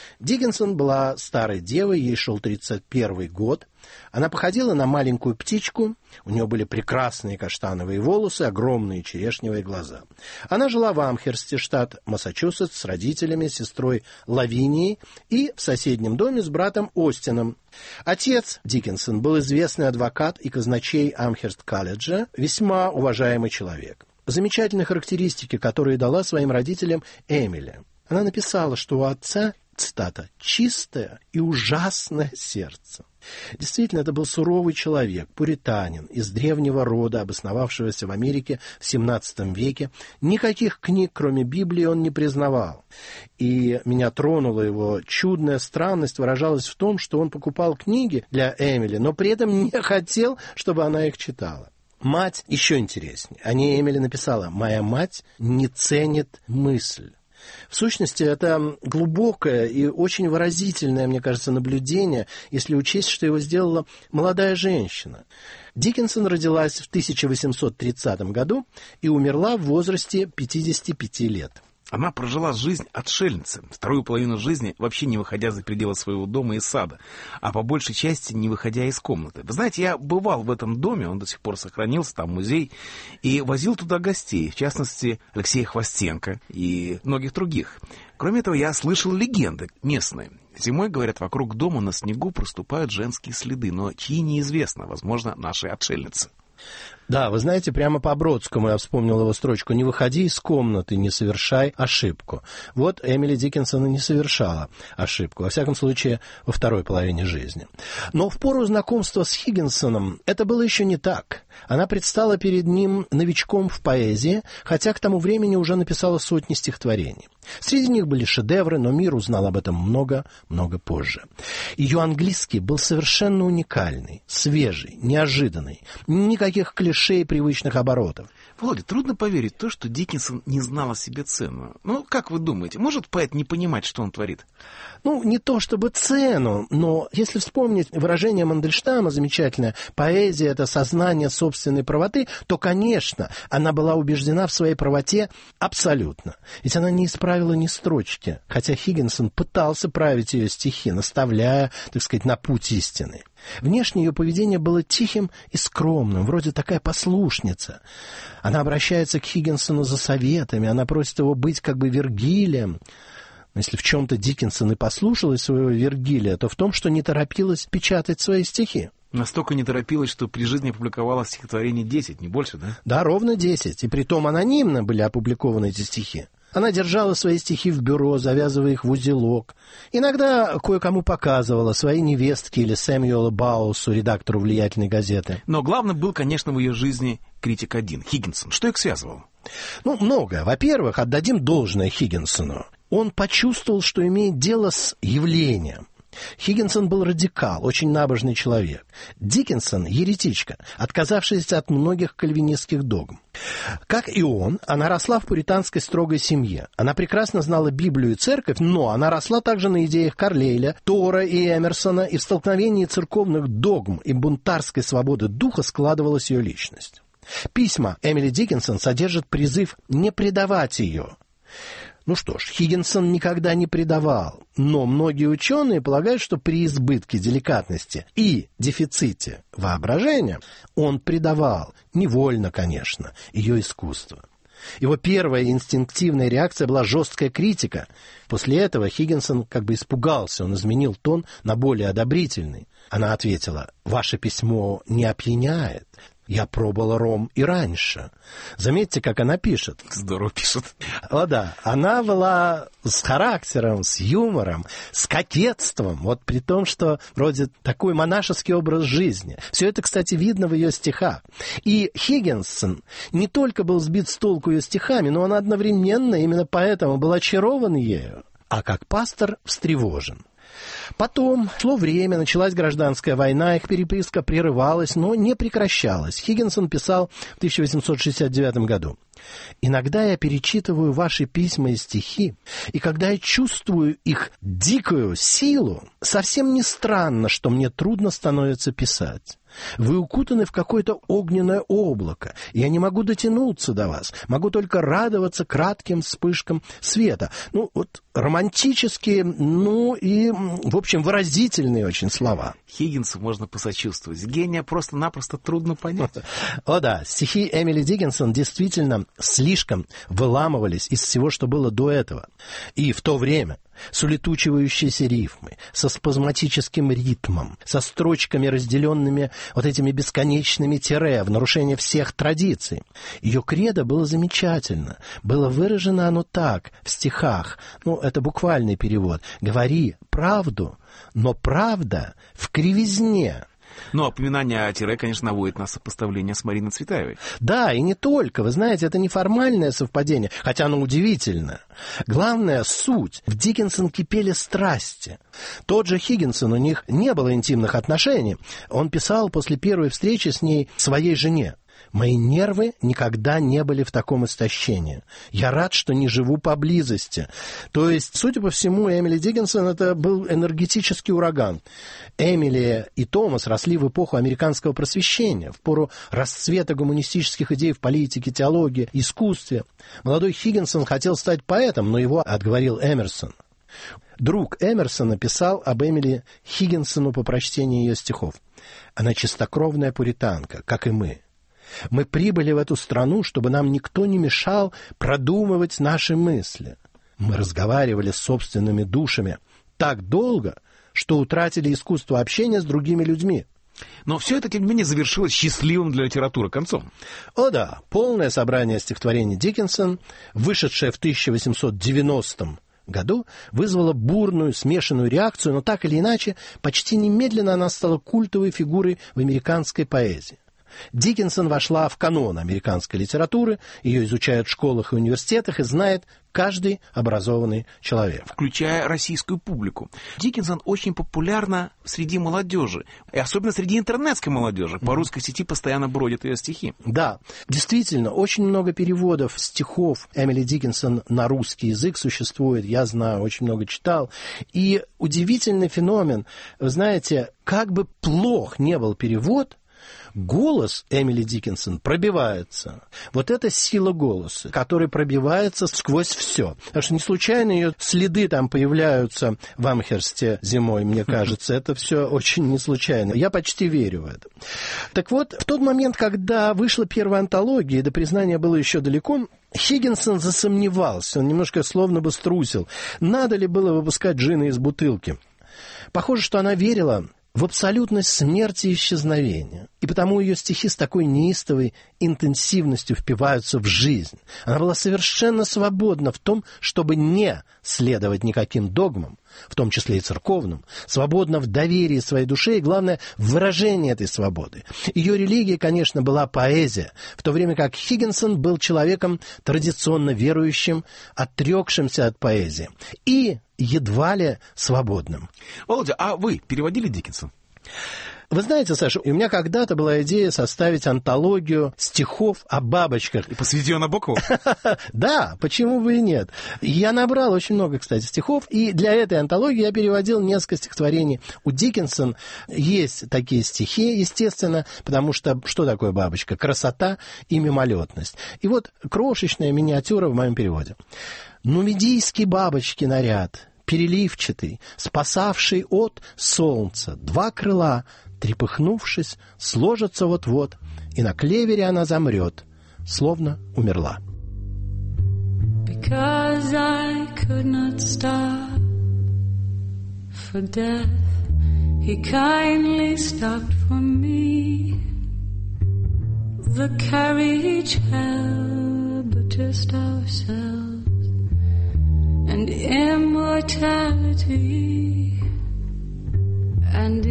Диккенсон была старой девой, ей шел 31 год. Она походила на маленькую птичку, у нее были прекрасные каштановые волосы, огромные черешневые глаза. Она жила в Амхерсте, штат Массачусетс, с родителями, сестрой Лавинией и в соседнем доме с братом Остином. Отец Диккенсон был известный адвокат и казначей Амхерст-колледжа, весьма уважаемый человек. Замечательные характеристики, которые дала своим родителям Эмили. Она написала, что у отца, цитата, «чистое и ужасное сердце». Действительно, это был суровый человек, пуританин, из древнего рода, обосновавшегося в Америке в XVII веке. Никаких книг, кроме Библии, он не признавал. И меня тронула его чудная странность, выражалась в том, что он покупал книги для Эмили, но при этом не хотел, чтобы она их читала. Мать еще интереснее. О ней Эмили написала: «Моя мать не ценит мысль». В сущности, это глубокое и очень выразительное, мне кажется, наблюдение, если учесть, что его сделала молодая женщина. Диккенсон родилась в 1830 году и умерла в возрасте 55 лет. Она прожила жизнь отшельницы, вторую половину жизни вообще не выходя за пределы своего дома и сада, а по большей части не выходя из комнаты. Вы знаете, я бывал в этом доме, он до сих пор сохранился, там музей, и возил туда гостей, в частности, Алексея Хвостенко и многих других. Кроме этого, я слышал легенды местные. Зимой, говорят, вокруг дома на снегу проступают женские следы, но чьи неизвестно, возможно, наши отшельницы. Да, вы знаете, прямо по Бродскому я вспомнил его строчку: «Не выходи из комнаты, не совершай ошибку». Вот Эмили Диккенсон и не совершала ошибку, во всяком случае, во второй половине жизни. Но в пору знакомства с Хиггинсоном это было еще не так. Она предстала перед ним новичком в поэзии, хотя к тому времени уже написала сотни стихотворений. Среди них были шедевры, но мир узнал об этом много позже. Ее английский был совершенно уникальный, свежий, неожиданный, никаких клише и привычных оборотов. Володя, трудно поверить в то, что Диккенсон не знал о себе цену. Ну, как вы думаете, может поэт не понимать, что он творит? Ну, не то чтобы цену, но если вспомнить выражение Мандельштама замечательное «поэзия — это сознание собственной правоты», то, конечно, она была убеждена в своей правоте абсолютно. Ведь она не исправила ни строчки, хотя Хиггинсон пытался править ее стихи, наставляя, так сказать, на путь истины. Внешне ее поведение было тихим и скромным, вроде такая послушница. Она обращается к Хиггинсону за советами, она просит его быть как бы Вергилием. Но если в чем-то Диккенсон и послушалась своего Вергилия, то в том, что не торопилась печатать свои стихи. Настолько не торопилась, что при жизни опубликовала стихотворений 10, не больше, да? Да, ровно 10, и притом анонимно были опубликованы эти стихи. Она держала свои стихи в бюро, завязывая их в узелок. Иногда кое-кому показывала, своей невестке или Сэмюэлу Баусу, редактору влиятельной газеты. Но главным был, конечно, в ее жизни критик один — Хиггинсон. Что их связывало? Ну, многое. Во-первых, отдадим должное Хиггинсону. Он почувствовал, что имеет дело с явлением. Хиггинсон был радикал, очень набожный человек. Диккенсон — еретичка, отказавшаяся от многих кальвинистских догм. Как и он, она росла в пуританской строгой семье. Она прекрасно знала Библию и церковь, но она росла также на идеях Карлейля, Тора и Эмерсона, и в столкновении церковных догм и бунтарской свободы духа складывалась ее личность. Письма Эмили Диккенсон содержат призыв не предавать ее. Ну что ж, Хиггинсон никогда не предавал, но многие ученые полагают, что при избытке деликатности и дефиците воображения он предавал, невольно, конечно, ее искусство. Его первая инстинктивная реакция была жесткая критика. После этого Хиггинсон как бы испугался, он изменил тон на более одобрительный. Она ответила: «Ваше письмо не опьяняет. Я пробовала ром и раньше». Заметьте, как она пишет. Здорово пишет. О да, она была с характером, с юмором, с кокетством, вот при том, что вроде такой монашеский образ жизни. Все это, кстати, видно в ее стихах. И Хиггинсон не только был сбит с толку ее стихами, но он одновременно, именно поэтому, был очарован ею, а как пастор встревожен. Потом шло время, началась гражданская война, их переписка прерывалась, но не прекращалась. Хиггинсон писал в 1869 году. «Иногда я перечитываю ваши письма и стихи, и когда я чувствую их дикую силу, совсем не странно, что мне трудно становится писать. Вы укутаны в какое-то огненное облако, и я не могу дотянуться до вас, могу только радоваться кратким вспышкам света». Ну, вот романтические, ну и, в общем, выразительные очень слова. Хиггинсу можно посочувствовать. Гения просто-напросто трудно понять. О да, стихи Эмили Диккенсон действительно слишком выламывались из всего, что было до этого. И в то время с улетучивающейся рифмой, со спазматическим ритмом, со строчками, разделенными вот этими бесконечными тире, в нарушение всех традиций. Ее кредо было замечательно. Было выражено оно так, в стихах. Ну, это буквальный перевод. «Говори правду, но правда в кривизне». Но упоминание о тире, конечно, наводит на сопоставление с Мариной Цветаевой. Да, и не только. Вы знаете, это неформальное совпадение, хотя оно удивительное. Главная суть. В Диккенсон кипели страсти. Тот же Хиггинсон, у них не было интимных отношений. Он писал после первой встречи с ней своей жене: «Мои нервы никогда не были в таком истощении. Я рад, что не живу поблизости». То есть, судя по всему, Эмили Диккенсон — это был энергетический ураган. Эмили и Томас росли в эпоху американского просвещения, в пору расцвета гуманистических идей в политике, теологии, искусстве. Молодой Хиггинсон хотел стать поэтом, но его отговорил Эмерсон. Друг Эмерсона писал об Эмили Хиггинсону по прочтении ее стихов: «Она чистокровная пуританка, как и мы. Мы прибыли в эту страну, чтобы нам никто не мешал продумывать наши мысли. Мы разговаривали с собственными душами так долго, что утратили искусство общения с другими людьми». Но все это, тем не менее, завершилось счастливым для литературы концом. О да, полное собрание стихотворений Диккенсон, вышедшее в 1890 году, вызвало бурную смешанную реакцию, но так или иначе, почти немедленно она стала культовой фигурой в американской поэзии. Диккенсон вошла в канон американской литературы, ее изучают в школах и университетах и знает каждый образованный человек. Включая российскую публику. Диккенсон очень популярна среди молодежи, и особенно среди интернетской молодежи. По русской сети постоянно бродят ее стихи. Да, действительно, очень много переводов стихов Эмили Диккенсон на русский язык существует. Я знаю, очень много читал. И удивительный феномен. Вы знаете, как бы плох не был перевод, голос Эмили Диккенсон пробивается. Вот это сила голоса, который пробивается сквозь все. Потому что не случайно ее следы там появляются в Амхерсте зимой, мне кажется. Это все очень не случайно. Я почти верю в это. Так вот, в тот момент, когда вышла первая антология, и до признания было еще далеко, Хиггинсон засомневался, он немножко словно бы струсил. Надо ли было выпускать джина из бутылки? Похоже, что она верила в абсолютность смерти и исчезновения. И потому ее стихи с такой неистовой интенсивностью впиваются в жизнь. Она была совершенно свободна в том, чтобы не следовать никаким догмам, в том числе и церковным, свободна в доверии своей душе и, главное, в выражении этой свободы. Ее религия, конечно, была поэзия, в то время как Хиггинсон был человеком традиционно верующим, отрекшимся от поэзии и едва ли свободным. Володя, а вы переводили Диккенсон? Вы знаете, Саша, у меня когда-то была идея составить антологию стихов о бабочках. И посвятить ее Набокову? Да, почему бы и нет. Я набрал очень много, кстати, стихов, и для этой антологии я переводил несколько стихотворений. У Диккенсон есть такие стихи, естественно, потому что что такое бабочка? Красота и мимолетность. И вот крошечная миниатюра в моем переводе. «Нумидийский бабочки наряд, переливчатый, спасавший от солнца, два крыла, трепыхнувшись, сложатся вот-вот, и на клевере она замрет, словно умерла». Because I could not stop for death, he kindly stopped for me. The carriage held but just ourselves and immortality, and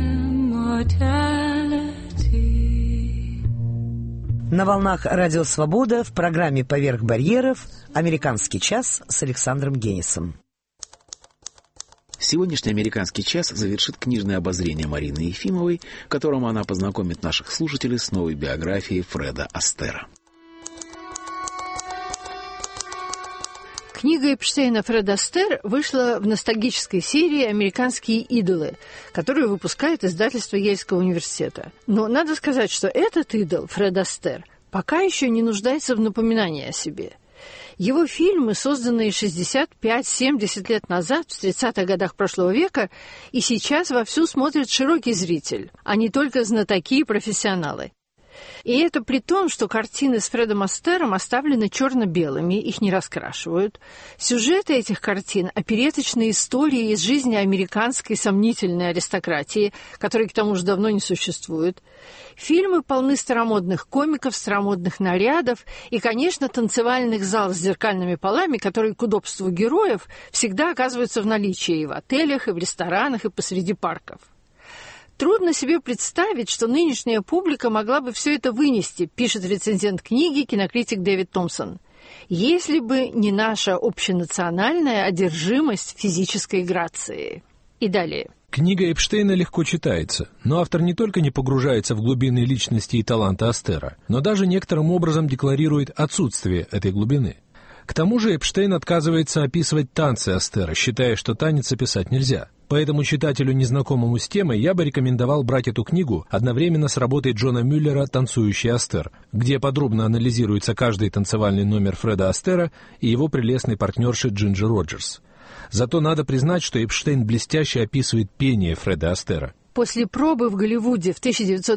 immortality. На волнах Радио Свобода в программе «Поверх барьеров» «Американский час» с Александром Генисом. Сегодняшний «Американский час» завершит книжное обозрение Марины Ефимовой, в котором она познакомит наших слушателей с новой биографией Фреда Астера. Книга Эпштейна «Фред Астер» вышла в ностальгической серии «Американские идолы», которую выпускает издательство Ельского университета. Но надо сказать, что этот идол, Фред Астер, пока еще не нуждается в напоминании о себе. Его фильмы, созданные 65-70 лет назад, в 30-х годах прошлого века, и сейчас вовсю смотрит широкий зритель, а не только знатоки и профессионалы. И это при том, что картины с Фредом Астером оставлены черно-белыми, их не раскрашивают. Сюжеты этих картин – опереточные истории из жизни американской сомнительной аристократии, которой к тому же давно не существует. Фильмы полны старомодных комиков, старомодных нарядов и, конечно, танцевальных залов с зеркальными полами, которые к удобству героев всегда оказываются в наличии и в отелях, и в ресторанах, и посреди парков. Трудно себе представить, что нынешняя публика могла бы все это вынести, пишет рецензент книги, кинокритик Дэвид Томпсон, если бы не наша общенациональная одержимость физической грацией. И далее. Книга Эпштейна легко читается, но автор не только не погружается в глубины личности и таланта Астера, но даже некоторым образом декларирует отсутствие этой глубины. К тому же Эпштейн отказывается описывать танцы Астера, считая, что танец описать нельзя. Поэтому читателю, незнакомому с темой, я бы рекомендовал брать эту книгу одновременно с работой Джона Мюллера «Танцующий Астер», где подробно анализируется каждый танцевальный номер Фреда Астера и его прелестной партнерши Джинджер Роджерс. Зато надо признать, что Эпштейн блестяще описывает пение Фреда Астера. После пробы в Голливуде в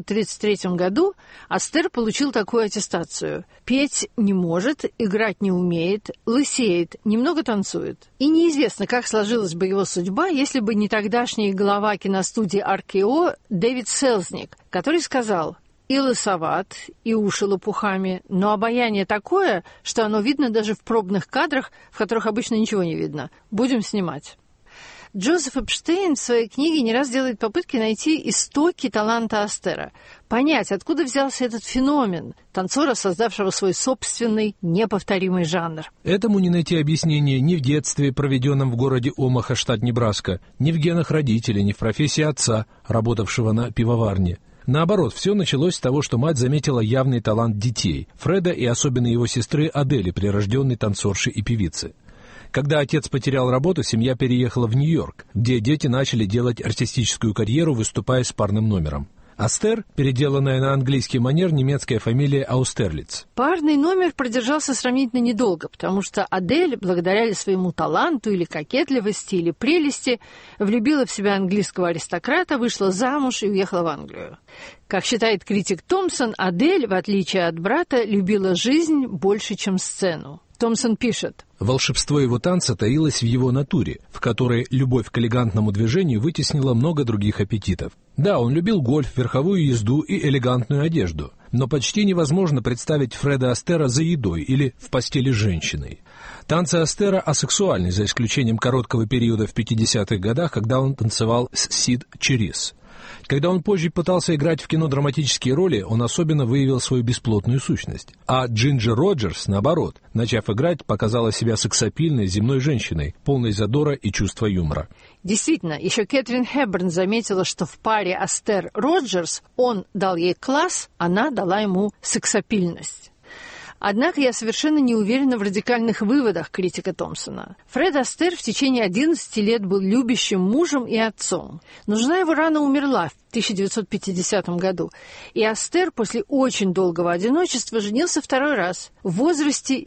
1933 году Астер получил такую аттестацию. Петь не может, играть не умеет, лысеет, немного танцует. И неизвестно, как сложилась бы его судьба, если бы не тогдашний глава киностудии RKO Дэвид Селзник, который сказал: и лысоват, и уши лопухами, но обаяние такое, что оно видно даже в пробных кадрах, в которых обычно ничего не видно. Будем снимать. Джозеф Эпштейн в своей книге не раз делает попытки найти истоки таланта Астера, понять, откуда взялся этот феномен, танцора, создавшего свой собственный неповторимый жанр. Этому не найти объяснения ни в детстве, проведенном в городе Омаха, штат Небраска, ни в генах родителей, ни в профессии отца, работавшего на пивоварне. Наоборот, все началось с того, что мать заметила явный талант детей, Фреда и особенно его сестры Адели, прирожденной танцорши и певицы. Когда отец потерял работу, семья переехала в Нью-Йорк, где дети начали делать артистическую карьеру, выступая с парным номером. Астер, переделанная на английский манер немецкая фамилия Аустерлиц. Парный номер продержался сравнительно недолго, потому что Адель, благодаря ли своему таланту или кокетливости, или прелести, влюбила в себя английского аристократа, вышла замуж и уехала в Англию. Как считает критик Томпсон, Адель, в отличие от брата, любила жизнь больше, чем сцену. Томпсон пишет: волшебство его танца таилось в его натуре, в которой любовь к элегантному движению вытеснила много других аппетитов. Да, он любил гольф, верховую езду и элегантную одежду, но почти невозможно представить Фреда Астера за едой или в постели с женщиной. Танцы Астера асексуальны, за исключением короткого периода в 50-х годах, когда он танцевал с Сид Черис. Когда он позже пытался играть в кино драматические роли, он особенно выявил свою бесплотную сущность. А Джинджер Роджерс, наоборот, начав играть, показала себя сексапильной земной женщиной, полной задора и чувства юмора. Действительно, еще Кэтрин Хэбберн заметила, что в паре Астер-Роджерс он дал ей класс, она дала ему сексапильность. Однако я совершенно не уверена в радикальных выводах критика Томпсона. Фред Астер в течение 11 лет был любящим мужем и отцом. Но жена его рано умерла в 1950 году, и Астер после очень долгого одиночества женился второй раз в возрасте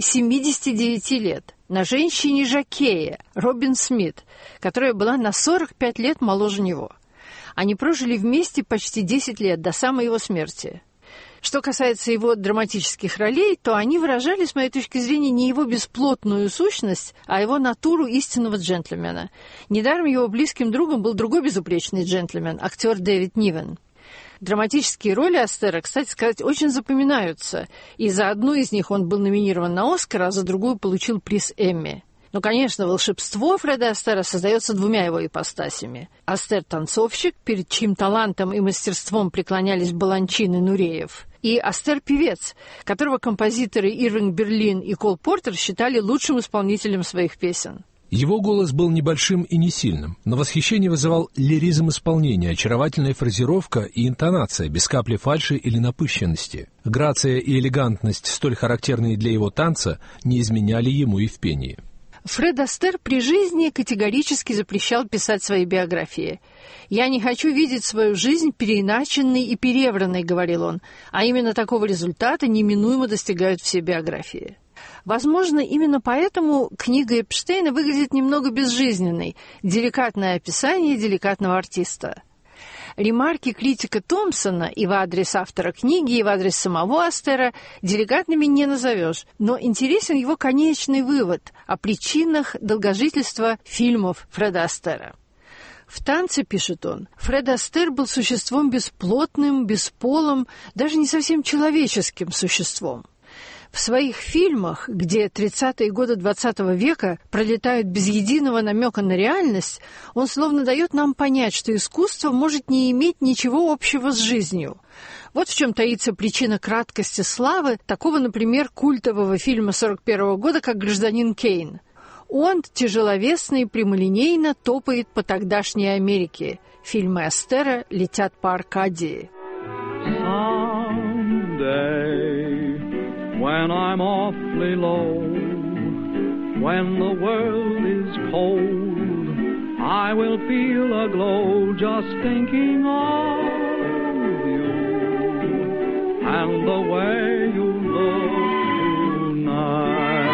79 лет на женщине-жокее Робин Смит, которая была на 45 лет моложе него. Они прожили вместе почти 10 лет до самой его смерти. Что касается его драматических ролей, то они выражали, с моей точки зрения, не его бесплотную сущность, а его натуру истинного джентльмена. Недаром его близким другом был другой безупречный джентльмен, актер Дэвид Нивен. Драматические роли Астера, кстати сказать, очень запоминаются, и за одну из них он был номинирован на «Оскар», а за другую получил приз Эмми. Но, конечно, волшебство Фреда Астера создается двумя его ипостасями. Астер – танцовщик, перед чьим талантом и мастерством преклонялись Баланчин и Нуреев, и Астер – певец, которого композиторы Ирвинг Берлин и Кол Портер считали лучшим исполнителем своих песен. Его голос был небольшим и не сильным, но восхищение вызывал лиризм исполнения, очаровательная фразировка и интонация, без капли фальши или напыщенности. Грация и элегантность, столь характерные для его танца, не изменяли ему и в пении. Фред Астейр при жизни категорически запрещал писать свои биографии. «Я не хочу видеть свою жизнь переиначенной и перевранной», — говорил он, «а именно такого результата неминуемо достигают все биографии». Возможно, именно поэтому книга Эпштейна выглядит немного безжизненной, деликатное описание деликатного артиста. Ремарки критика Томпсона и в адрес автора книги, и в адрес самого Астейра деликатными не назовешь, но интересен его конечный вывод о причинах долгожительства фильмов Фреда Астейра. В «Танце», пишет он, Фред Астейр был существом бесплотным, бесполым, даже не совсем человеческим существом. В своих фильмах, где 30-е годы XX века пролетают без единого намека на реальность, он словно дает нам понять, что искусство может не иметь ничего общего с жизнью. Вот в чем таится причина краткости славы такого, например, культового фильма 1941 года, как «Гражданин Кейн». Он тяжеловесно и прямолинейно топает по тогдашней Америке. Фильмы Астейра летят по Аркадии. When I'm awfully low, when the world is cold, I will feel a glow just thinking of you and the way you look tonight.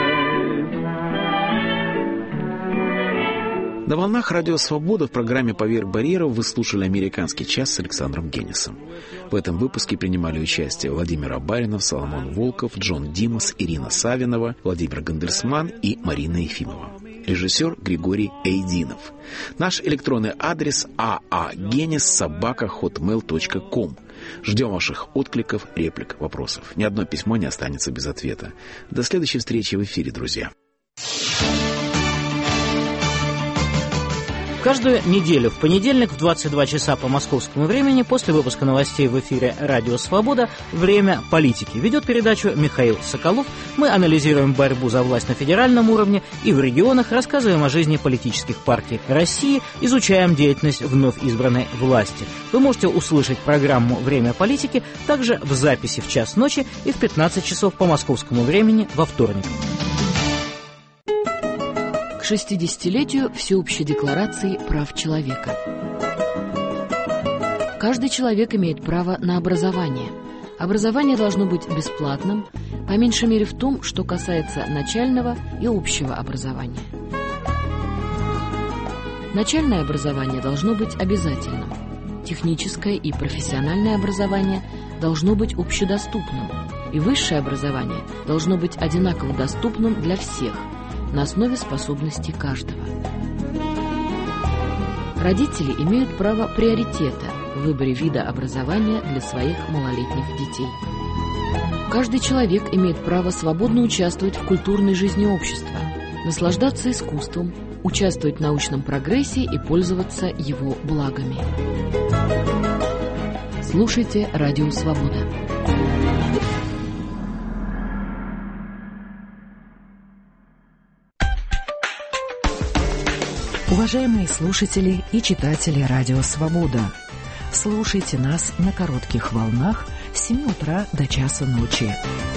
На волнах Радио Свобода в программе «Поверх барьеров» вы слушали «Американский час» с Александром Генисом. В этом выпуске принимали участие Владимир Абаринов, Соломон Волков, Джон Димас, Ирина Савинова, Владимир Гандельсман и Марина Ефимова. Режиссер Григорий Эйдинов. Наш электронный адрес aagenis@hotmail.com. Ждем ваших откликов, реплик, вопросов. Ни одно письмо не останется без ответа. До следующей встречи в эфире, друзья. Каждую неделю в понедельник в 22 часа по московскому времени после выпуска новостей в эфире «Радио Свобода» «Время политики». Ведет передачу Михаил Соколов. Мы анализируем борьбу за власть на федеральном уровне и в регионах, рассказываем о жизни политических партий России, изучаем деятельность вновь избранной власти. Вы можете услышать программу «Время политики» также в записи в час ночи и в 15 часов по московскому времени во вторник. К 60-летию Всеобщей декларации прав человека. Каждый человек имеет право на образование. Образование должно быть бесплатным, по меньшей мере в том, что касается начального и общего образования. Начальное образование должно быть обязательным. Техническое и профессиональное образование должно быть общедоступным. И высшее образование должно быть одинаково доступным для всех, на основе способностей каждого. Родители имеют право приоритета в выборе вида образования для своих малолетних детей. Каждый человек имеет право свободно участвовать в культурной жизни общества, наслаждаться искусством, участвовать в научном прогрессе и пользоваться его благами. Слушайте «Радио Свобода». Уважаемые слушатели и читатели «Радио Свобода», слушайте нас на коротких волнах с 7 утра до часа ночи.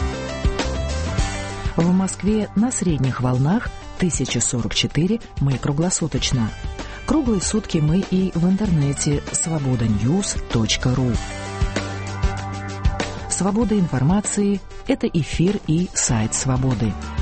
В Москве на средних волнах 1044 мы круглосуточно. Круглые сутки мы и в интернете svobodanews.ru. Свобода информации – это эфир и сайт «Свободы».